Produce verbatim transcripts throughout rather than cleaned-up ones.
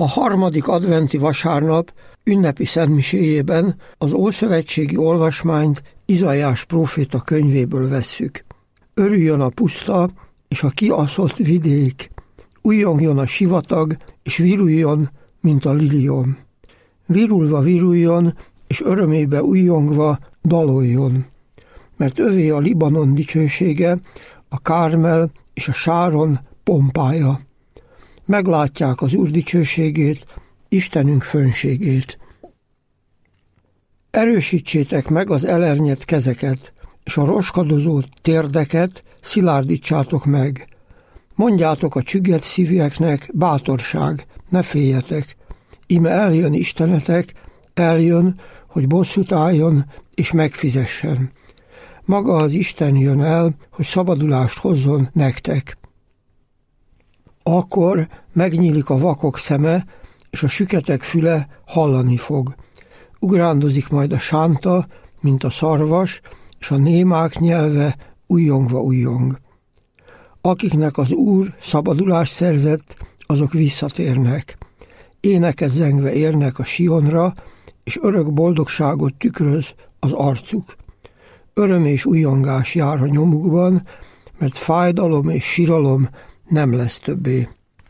A harmadik adventi vasárnap ünnepi szentmiséjében az ószövetségi olvasmányt Izaiás próféta könyvéből vesszük. Örüljön a puszta és a kiaszott vidék, újjongjon a sivatag, és viruljon, mint a liliom. Virulva viruljon, és örömébe újjongva daloljon. Mert övé a Libanon dicsősége, a Kármel és a Sáron pompája. Meglátják az Úr dicsőségét, Istenünk fönségét. Erősítsétek meg az elernyett kezeket, és a roskadozó térdeket szilárdítsátok meg. Mondjátok a csüggett szívűeknek, bátorság, ne féljetek. Íme eljön Istenetek, eljön, hogy bosszút álljon, és megfizessen. Maga az Isten jön el, hogy szabadulást hozzon nektek. Akkor megnyílik a vakok szeme, és a süketek füle hallani fog. Ugrándozik majd a sánta, mint a szarvas, és a némák nyelve újjongva újjong. Akiknek az Úr szabadulást szerzett, azok visszatérnek. Éneket zengve érnek a Sionra, és örök boldogságot tükröz az arcuk. Öröm és újjongás jár a nyomukban, mert fájdalom és siralom nem lesz többé.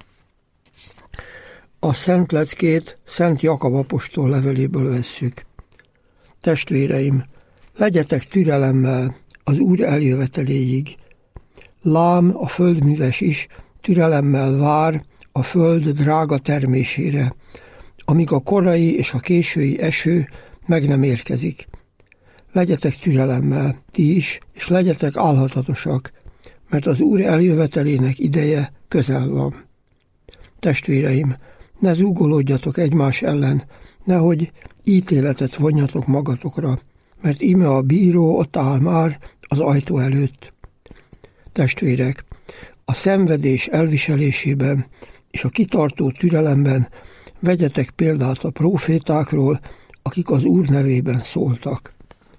A szent leckét Szent Jakab apostol leveléből vesszük. Testvéreim, legyetek türelemmel az Úr eljöveteléig. Lám, a földműves is türelemmel vár a föld drága termésére, amíg a korai és a késői eső meg nem érkezik. Legyetek türelemmel, ti is, és legyetek álhatatosak, mert az Úr eljövetelének ideje közel van. Testvéreim, ne zúgolódjatok egymás ellen, nehogy ítéletet vonjatok magatokra, mert íme a bíró ott áll már az ajtó előtt. Testvérek, a szenvedés elviselésében és a kitartó türelemben vegyetek példát a prófétákról, akik az Úr nevében szóltak.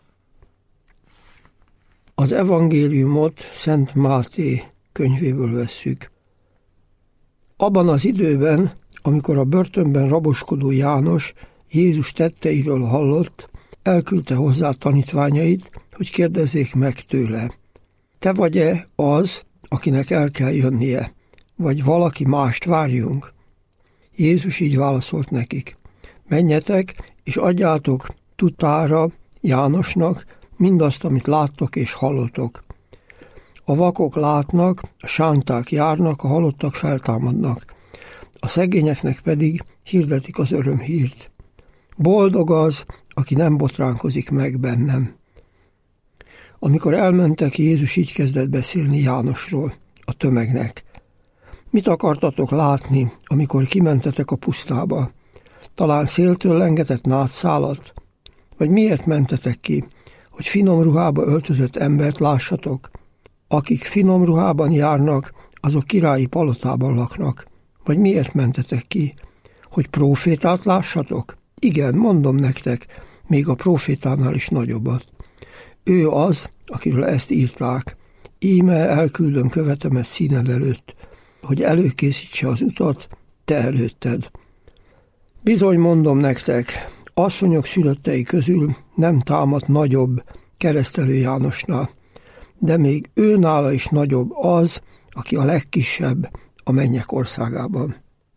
Az evangéliumot Szent Máté könyvéből vesszük. Abban az időben, amikor a börtönben raboskodó János Jézus tetteiről hallott, elküldte hozzá tanítványait, hogy kérdezzék meg tőle: te vagy-e az, akinek el kell jönnie, vagy valaki mást várjunk? Jézus így válaszolt nekik: menjetek, és adjátok tudtára Jánosnak mindazt, amit láttok és hallotok. A vakok látnak, a sánták járnak, a halottak feltámadnak, a szegényeknek pedig hirdetik az örömhírt. Boldog az, aki nem botránkozik meg bennem. Amikor elmentek, Jézus így kezdett beszélni Jánosról, a tömegnek. Mit akartatok látni, amikor kimentetek a pusztába? Talán széltől lengetett nátszálat? Vagy miért mentetek ki, hogy finom ruhába öltözött embert lássatok? Akik finom ruhában járnak, azok királyi palotában laknak. Vagy miért mentetek ki, hogy prófétát lássatok? Igen, mondom nektek, még a prófétánál is nagyobbat. Ő az, akiről ezt írták: íme elküldöm követemet színed előtt, hogy előkészítse az utat te előtted. Bizony mondom nektek, asszonyok szülöttei közül nem támadt nagyobb Keresztelő Jánosnál, de még őnála is nagyobb az, aki a legkisebb a mennyek országában.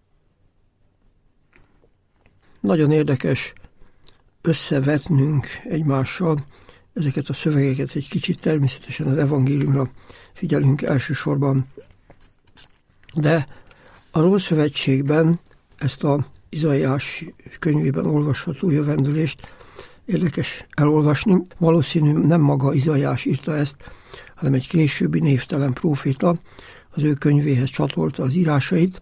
Nagyon érdekes összevetnünk egymással ezeket a szövegeket, egy kicsit természetesen az evangéliumra figyelünk elsősorban, de a Ószövetségben ezt a Izaiás könyvében olvasható jövendőlést érdekes elolvasni. Valószínű nem maga Izaiás írta ezt, hanem egy későbbi névtelen próféta az ő könyvéhez csatolta az írásait.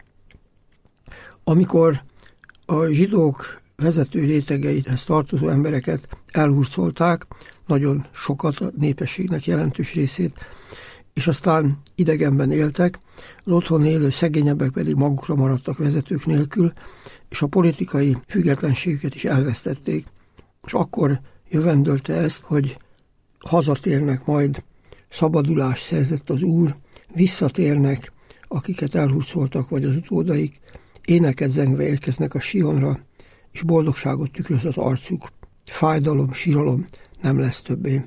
Amikor a zsidók vezető rétegeihez tartozó embereket elhurcolták, nagyon sokat, a népességnek jelentős részét, és aztán idegenben éltek, az otthon élő szegényebbek pedig magukra maradtak vezetők nélkül, és a politikai függetlenségüket is elvesztették. És akkor jövendölte ezt, hogy hazatérnek majd, szabadulást szerzett az Úr, visszatérnek, akiket elhurcoltak, vagy az utódaik, éneket zengve érkeznek a Sionra, és boldogságot tükröz az arcuk. Fájdalom, síralom nem lesz többé.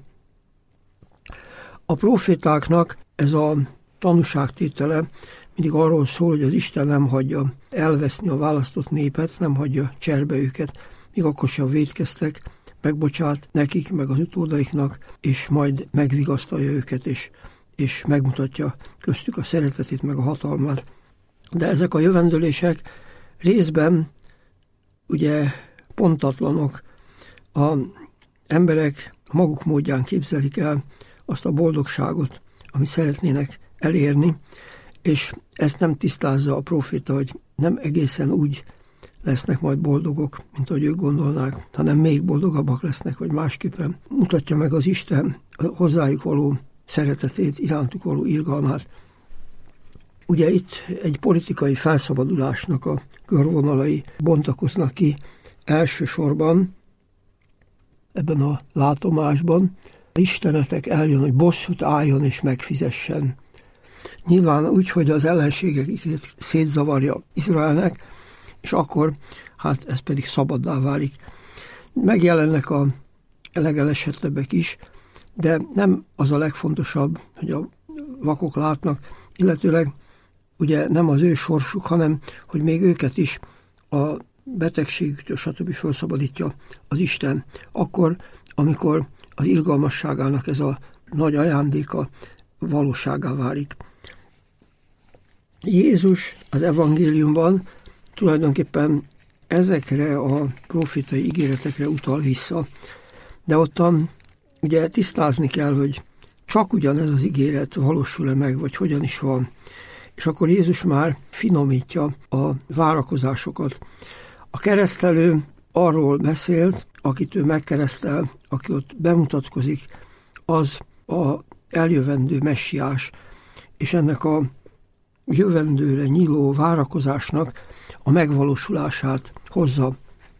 A profétáknak ez a tanúságtétele mindig arról szól, hogy az Isten nem hagyja elveszni a választott népet, nem hagyja cserbe őket, míg akkor sem vétkeztek, megbocsát nekik, meg az utódaiknak, és majd megvigasztalja őket, és, és megmutatja köztük a szeretetét, meg a hatalmát. De ezek a jövendőlések részben ugye pontatlanok, az emberek maguk módján képzelik el azt a boldogságot, amit szeretnének elérni, és ezt nem tisztázza a proféta, hogy nem egészen úgy lesznek majd boldogok, mint ahogy ők gondolnák, hanem még boldogabbak lesznek, vagy másképpen mutatja meg az Isten a hozzájuk való szeretetét, irántuk való irgalmát. Ugye itt egy politikai felszabadulásnak a körvonalai bontakoznak ki elsősorban ebben a látomásban. Istenetek eljön, hogy bosszút álljon és megfizessen. Nyilván úgy, hogy az ellenségeket szétzavarja Izraelnek, és akkor hát ez pedig szabaddá válik. Megjelennek a legelesettebbek is, de nem az a legfontosabb, hogy a vakok látnak, illetőleg ugye nem az ő sorsuk, hanem hogy még őket is a betegségüktől stb. Felszabadítja az Isten. Akkor, amikor az irgalmasságának ez a nagy ajándéka valóságá válik. Jézus az evangéliumban tulajdonképpen ezekre a profétai ígéretekre utal vissza, de ottan ugye tisztázni kell, hogy csak ugyanez az ígéret valósul-e meg, vagy hogyan is van. És akkor Jézus már finomítja a várakozásokat. A keresztelő arról beszélt, akit ő megkeresztel, aki ott bemutatkozik, az a eljövendő messiás, és ennek a jövendőre nyíló várakozásnak a megvalósulását hozza.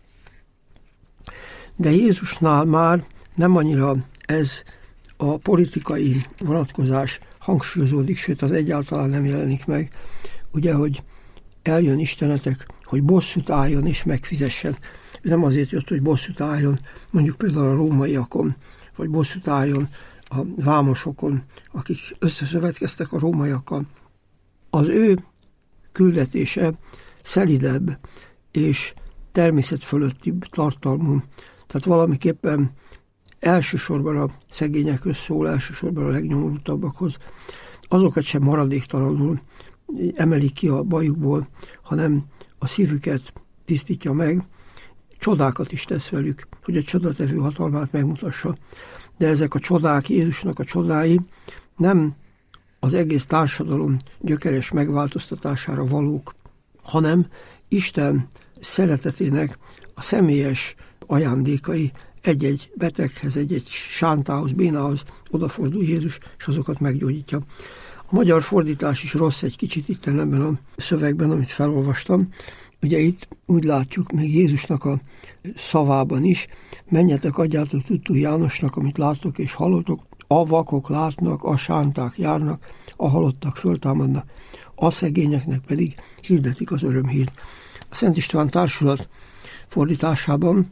De Jézusnál már nem annyira ez a politikai vonatkozás hangsúlyozódik, sőt az egyáltalán nem jelenik meg. Ugye, hogy eljön Istenetek, hogy bosszút álljon és megfizessen. Nem azért jött, hogy bosszút álljon, mondjuk például a rómaiakon, vagy bosszút álljon a vámosokon, akik összeszövetkeztek a rómaiakkal. Az ő küldetése szelidebb és természet fölöttibb tartalmú. Tehát valamiképpen elsősorban a szegényekhöz szól, elsősorban a legnyomorultabbakhoz. Azokat sem maradéktalanul emelik ki a bajukból, hanem a szívüket tisztítja meg, csodákat is tesz velük, hogy a csodatevő hatalmát megmutassa. De ezek a csodák, Jézusnak a csodái nem az egész társadalom gyökeres megváltoztatására valók, hanem Isten szeretetének a személyes ajándékai, egy-egy beteghez, egy-egy sántához, bénához odafordul Jézus, és azokat meggyógyítja. A magyar fordítás is rossz egy kicsit itt ebben a szövegben, amit felolvastam. Ugye itt úgy látjuk, még Jézusnak a szavában is, menjetek, adjátok tudtul Jánosnak, amit láttok és hallottok, a vakok látnak, a sánták járnak, a halottak föltámadnak, a szegényeknek pedig hirdetik az örömhírt. A Szent István Társulat fordításában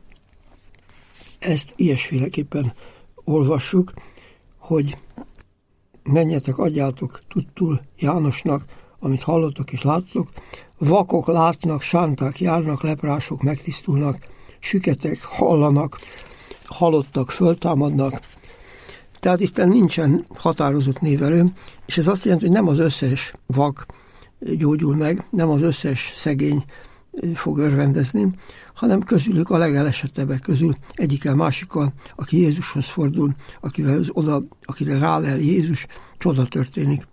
ezt ilyesféleképpen olvassuk, hogy menjetek, adjátok tudtul Jánosnak, amit hallottok és láttok, vakok látnak, sánták járnak, leprások megtisztulnak, süketek hallanak, halottak föltámadnak. Tehát itten nincsen határozott névelő, és ez azt jelenti, hogy nem az összes vak gyógyul meg, nem az összes szegény fog örvendezni, hanem közülük a legelesettebbek közül egyikkel másikkal, aki Jézushoz fordul, akivel oda, akire rálel Jézus, csoda történik.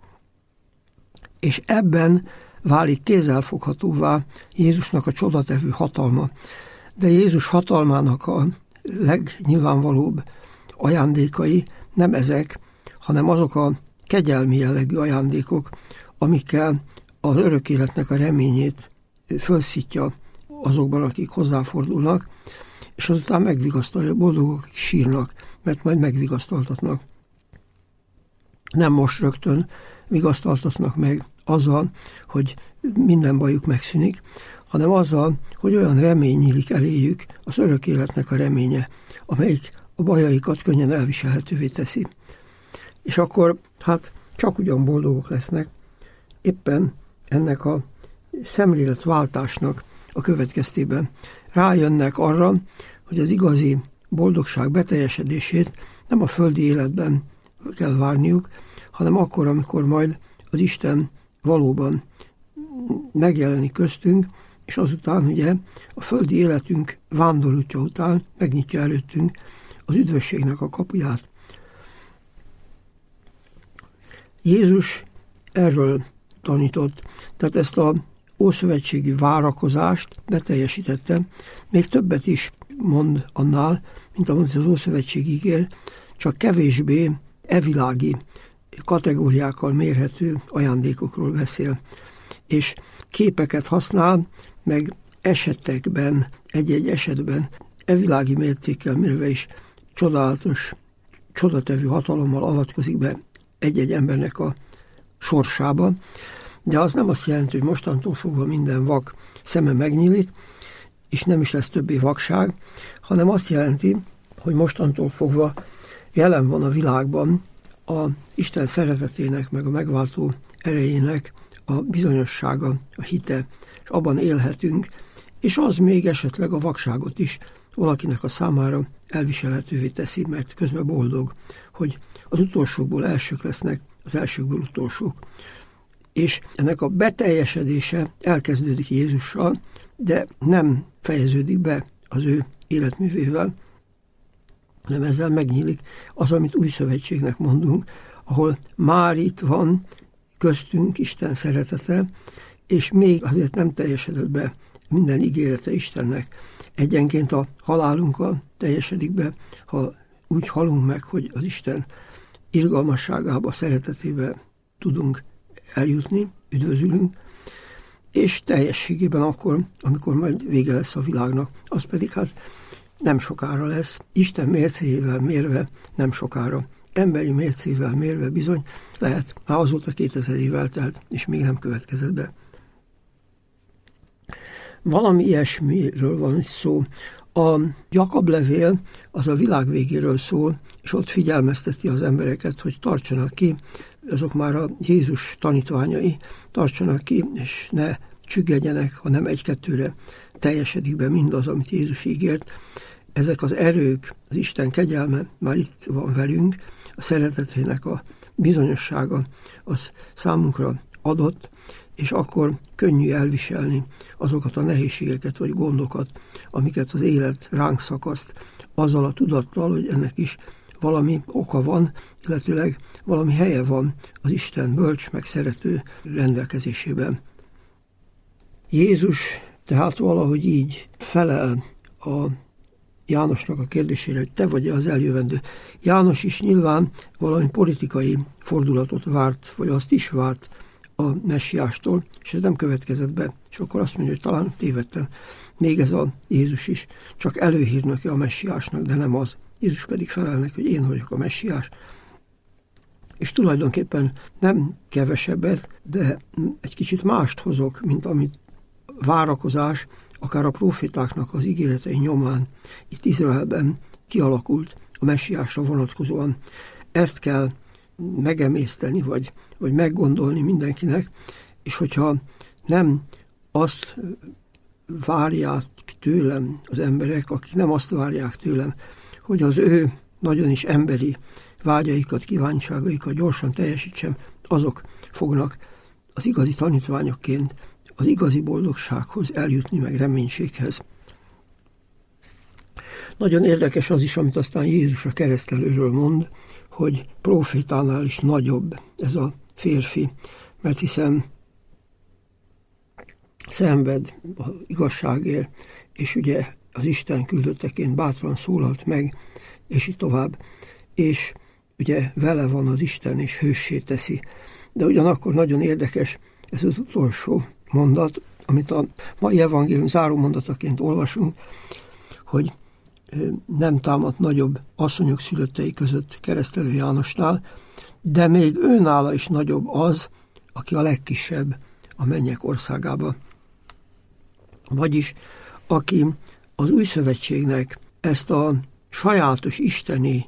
És ebben válik kézzelfoghatóvá Jézusnak a csodatevő hatalma. De Jézus hatalmának a legnyilvánvalóbb ajándékai nem ezek, hanem azok a kegyelmi jellegű ajándékok, amikkel az örök életnek a reményét fölszítja azokban, akik hozzáfordulnak, és azután megvigasztalja, boldogok, akik sírnak, mert majd megvigasztaltatnak. Nem most rögtön vigasztaltatnak meg azzal, hogy minden bajuk megszűnik, hanem azzal, hogy olyan remény nyílik eléjük, az örök életnek a reménye, amelyik a bajaikat könnyen elviselhetővé teszi. És akkor hát csak ugyan boldogok lesznek, éppen ennek a szemléletváltásnak a következtében rájönnek arra, hogy az igazi boldogság beteljesedését nem a földi életben kell várniuk, hanem akkor, amikor majd az Isten valóban megjelenik köztünk, és azután ugye a földi életünk vándorútja után megnyitja előttünk az üdvösségnek a kapuját. Jézus erről tanított, tehát ezt a ószövetségi várakozást beteljesítette, még többet is mond annál, mint amit az Ószövetség ígér, csak kevésbé evilági kategóriákkal mérhető ajándékokról beszél, és képeket használ, meg esetekben, egy-egy esetben evilági mértékkel mérve is csodálatos, csodatevő hatalommal avatkozik be egy-egy embernek a sorsába, de az nem azt jelenti, hogy mostantól fogva minden vak szeme megnyílik, és nem is lesz többé vakság, hanem azt jelenti, hogy mostantól fogva jelen van a világban a Isten szeretetének, meg a megváltó erejének a bizonyossága, a hite, és abban élhetünk, és az még esetleg a vakságot is valakinek a számára elviselhetővé teszi, mert közben boldog, hogy az utolsókból elsők lesznek, az elsőkből utolsók. És ennek a beteljesedése elkezdődik Jézussal, de nem fejeződik be az ő életművével, hanem ezzel megnyílik az, amit új szövetségnek mondunk, ahol már itt van köztünk Isten szeretete, és még azért nem teljesedett be minden ígérete Istennek. Egyenként a halálunkkal teljesedik be, ha úgy halunk meg, hogy az Isten irgalmasságába, szeretetébe tudunk eljutni, üdvözülünk, és teljességében akkor, amikor majd vége lesz a világnak, az pedig hát nem sokára lesz. Isten mércéjével mérve nem sokára. Emberi mércével mérve bizony lehet, már azóta kétezer év eltelt, és még nem következett be. Valami ilyesmiről van szó. A Jakab levél az a világ végéről szól, és ott figyelmezteti az embereket, hogy tartsanak ki, azok már a Jézus tanítványai, tartsanak ki, és ne csüggedjenek, hanem egy-kettőre teljesedik be mindaz, amit Jézus ígért. Ezek az erők, az Isten kegyelme már itt van velünk, a szeretetének a bizonyossága az számunkra adott, és akkor könnyű elviselni azokat a nehézségeket vagy gondokat, amiket az élet ránk szakaszt, azzal a tudattal, hogy ennek is valami oka van, illetőleg valami helye van az Isten bölcs, meg szerető rendelkezésében. Jézus tehát valahogy így felel a Jánosnak a kérdésére, hogy te vagy az eljövendő. János is nyilván valami politikai fordulatot várt, vagy azt is várt a messiástól, és ez nem következett be. És akkor azt mondja, hogy talán tévedtem. Még ez a Jézus is csak előhírnöke a messiásnak, de nem az. Jézus pedig felelnek, hogy én vagyok a messiás. És tulajdonképpen nem kevesebbet, de egy kicsit mást hozok, mint amit várakozás, akár a profétáknak az ígéretei nyomán itt Izraelben kialakult a messiásra vonatkozóan. Ezt kell megemészteni, vagy, vagy meggondolni mindenkinek, és hogyha nem azt várják tőlem az emberek, akik nem azt várják tőlem, hogy az ő nagyon is emberi vágyaikat, kívánságaikat gyorsan teljesítsem, azok fognak az igazi tanítványokként az igazi boldogsághoz eljutni, meg reménységhez. Nagyon érdekes az is, amit aztán Jézus a keresztelőről mond, hogy profétánál is nagyobb ez a férfi, mert hiszen szenved az igazságért, és ugye az Isten küldötteként bátran szólalt meg, és így tovább, és ugye vele van az Isten, és hőssé teszi. De ugyanakkor nagyon érdekes ez az utolsó mondat, amit a mai evangélium záró mondataként olvasunk, hogy nem támadt nagyobb asszonyok szülöttei között keresztelő Jánosnál, de még őnála is nagyobb az, aki a legkisebb a mennyek országába. Vagyis aki az új szövetségnek ezt a sajátos isteni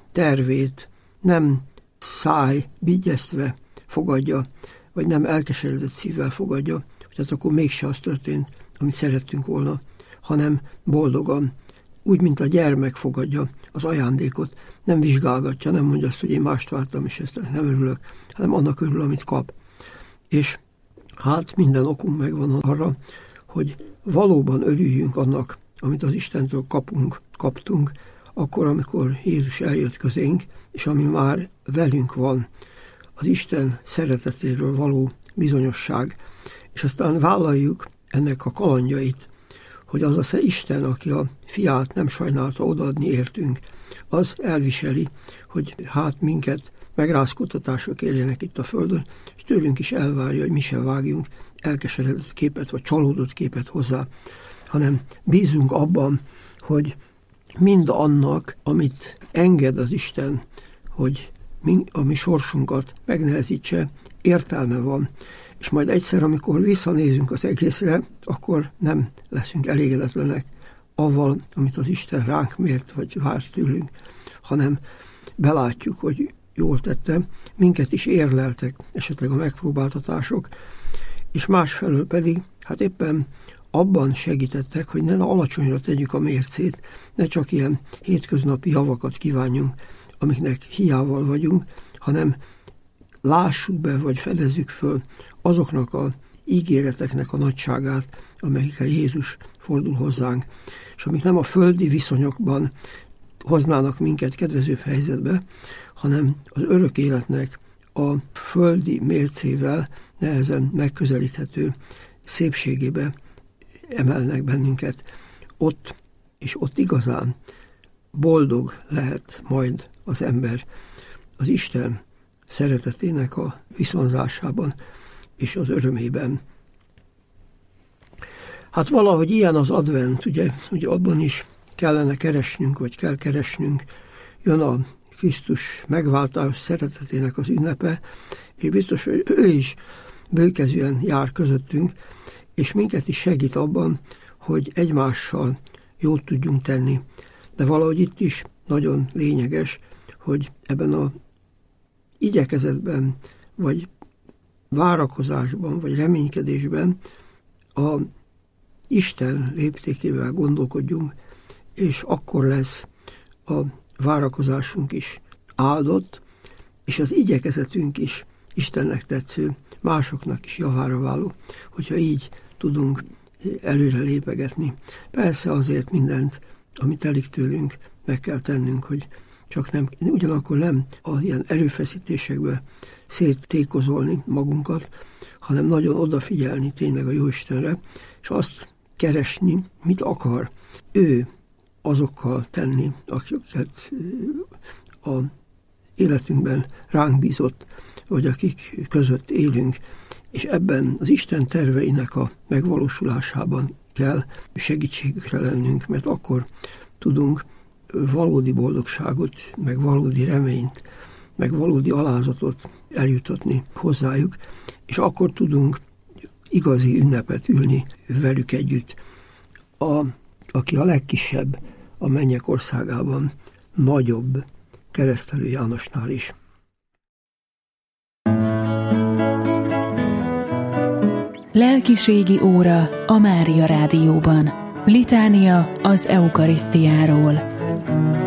tervét nem száj vigyeztve fogadja, vagy nem elkeseredett szívvel fogadja, tehát akkor mégse az történt, amit szerettünk volna, hanem boldogan, úgy, mint a gyermek fogadja az ajándékot, nem vizsgálgatja, nem mondja azt, hogy én mást vártam, és ezt nem örülök, hanem annak örül, amit kap. És hát minden okunk megvan arra, hogy valóban örüljünk annak, amit az Istentől kapunk, kaptunk, akkor, amikor Jézus eljött közénk, és ami már velünk van, az Isten szeretetéről való bizonyosság, és aztán vállaljuk ennek a kalandjait, hogy az az Isten, aki a fiát nem sajnálta odaadni értünk, az elviseli, hogy hát minket megrázkódtatások érjenek itt a földön, és tőlünk is elvárja, hogy mi sem vágjunk elkeseredett képet, vagy csalódott képet hozzá, hanem bízunk abban, hogy mind annak, amit enged az Isten, hogy mi, a mi sorsunkat megnehezítse, értelme van, és majd egyszer, amikor visszanézünk az egészre, akkor nem leszünk elégedetlenek avval, amit az Isten ránk mért, vagy várt tőlünk, hanem belátjuk, hogy jól tettem, minket is érleltek esetleg a megpróbáltatások, és másfelől pedig, hát éppen abban segítettek, hogy ne alacsonyra tegyük a mércét, ne csak ilyen hétköznapi javakat kívánjunk, amiknek hiával vagyunk, hanem lássuk be, vagy fedezzük föl azoknak az ígéreteknek a nagyságát, amelyikkel Jézus fordul hozzánk, és amik nem a földi viszonyokban hoznának minket kedvezőbb helyzetbe, hanem az örök életnek a földi mércével nehezen megközelíthető szépségébe emelnek bennünket. Ott és ott igazán boldog lehet majd az ember az Isten szeretetének a viszonzásában és az örömében. Hát valahogy ilyen az advent, ugye, ugye abban is kellene keresnünk, vagy kell keresnünk, jön a Krisztus megváltás szeretetének az ünnepe, és biztos, hogy ő is bőkezűen jár közöttünk, és minket is segít abban, hogy egymással jót tudjunk tenni. De valahogy itt is nagyon lényeges, hogy ebben a igyekezetben, vagy várakozásban, vagy reménykedésben a Isten léptékével gondolkodjunk, és akkor lesz a várakozásunk is áldott, és az igyekezetünk is Istennek tetsző, másoknak is javára váló, hogyha így tudunk előre lépegetni. Persze azért mindent, amit telik tőlünk, meg kell tennünk, hogy csak nem, ugyanakkor nem az ilyen erőfeszítésekbe széttékozolni magunkat, hanem nagyon odafigyelni tényleg a Jóistenre, és azt keresni, mit akar ő azokkal tenni, akiket a életünkben ránk bízott, vagy akik között élünk, és ebben az Isten terveinek a megvalósulásában kell segítségükre lennünk, mert akkor tudunk valódi boldogságot, meg valódi reményt, meg valódi alázatot eljutatni hozzájuk, és akkor tudunk igazi ünnepet ülni velük együtt. A, aki a legkisebb a mennyek országában, nagyobb Keresztelő Jánosnál is. Lelkiségi óra a Mária Rádióban. Litánia az eukarisztiáról.